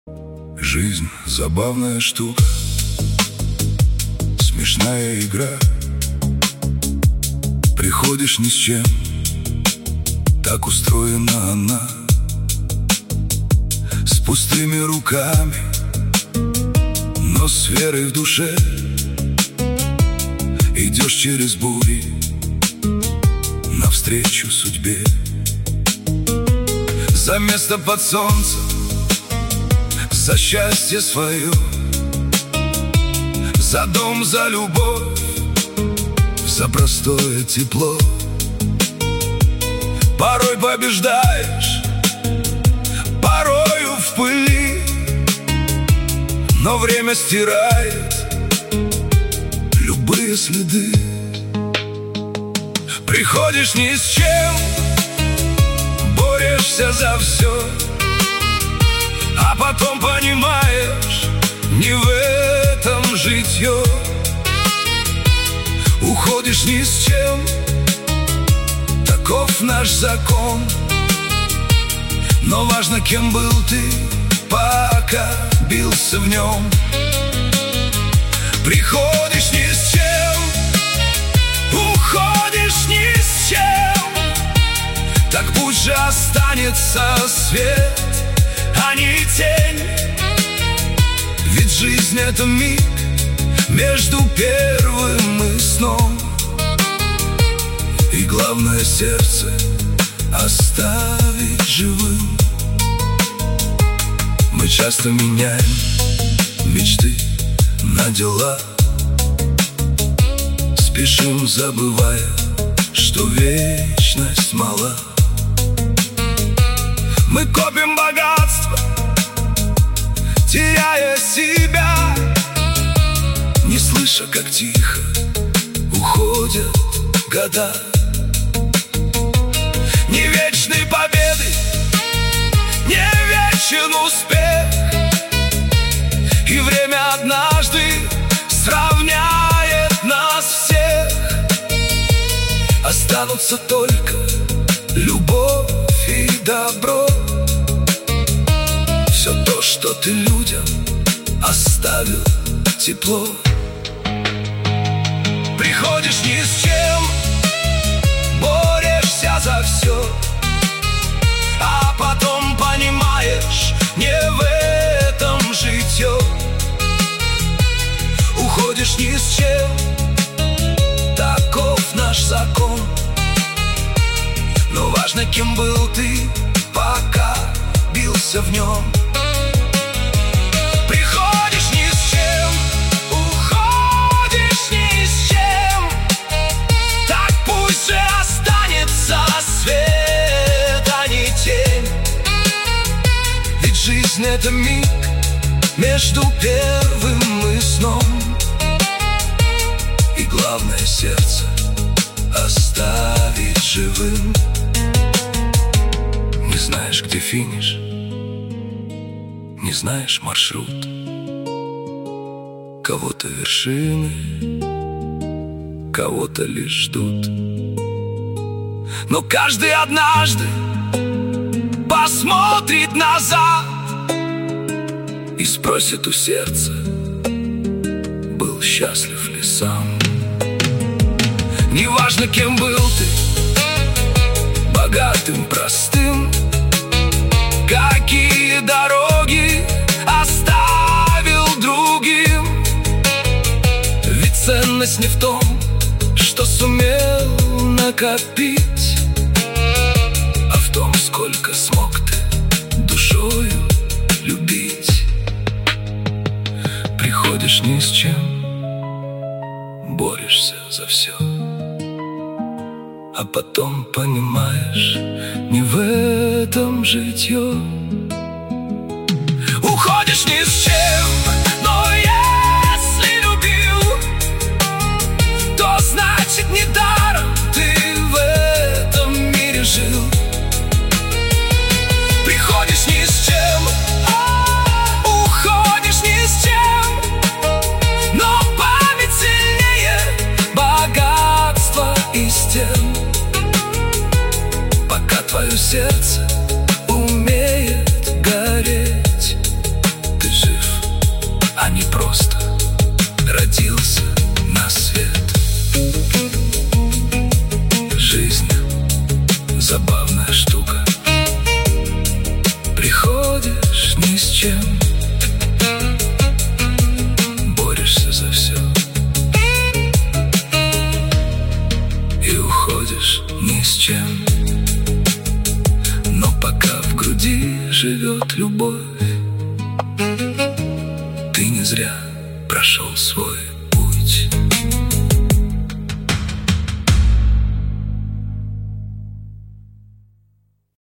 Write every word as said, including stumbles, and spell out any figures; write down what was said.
Жизнь — забавная штука, смешная игра. Приходишь ни с чем, так устроена она. С пустыми руками, но с верой в душе. Идешь через бури навстречу судьбе. За место под солнцем, за счастье свое, за дом, за любовь, за простое тепло. Порой побеждаешь, порою в пыли, но время стирает любые следы. Приходишь ни с чем, борешься за все, а потом понимаешь, не в этом житье. Уходишь ни с чем, таков наш закон. Но важно, кем был ты, пока бился в нем. Приходишь ни с чем, уходишь ни с чем, так пусть же останется свет, а не тень. Ведь жизнь — это миг между первым и сном. И главное — сердце оставить живым. Мы часто меняем мечты на дела, спешим, забывая, что вечность мала. Мы копим богатство, теряя себя, не слыша, как тихо уходят года. Не вечной победы, не вечен успех, и время однажды сравняет нас всех. Останутся только любовь и добро, все то, что ты людям оставил тепло. Приходишь ни с чем, борешься за все, а потом понимаешь, не в этом житье. Уходишь ни с чем, таков наш закон. Но важно, кем был ты, пока бился в нем. Приходишь ни с чем, уходишь ни с чем, так пусть же останется свет, а не тень. Ведь жизнь — это миг между первым и сном. И главное — сердце оставить живым. Не знаешь, где финиш, не знаешь маршрут. Кого-то вершины, кого-то лишь ждут. Но каждый однажды посмотрит назад и спросит у сердца, был счастлив ли сам. Неважно, кем был ты, богатым, простым, какие дороги оставил другим. Ведь ценность не в том, что сумел накопить, а в том, сколько смог ты душою любить. Приходишь ни с чем, борешься за все, а потом понимаешь, не в этом житье. Уходишь ни с чем, но если любил, то значит недаром ты в этом мире жил. Приходишь ни с чем, уходишь ни с чем, но память сильнее богатства и стен. Пока твое сердце умеет гореть, забавная штука. Приходишь ни с чем, борешься за все и уходишь ни с чем. Но пока в груди живет любовь, ты не зря прошел свой путь.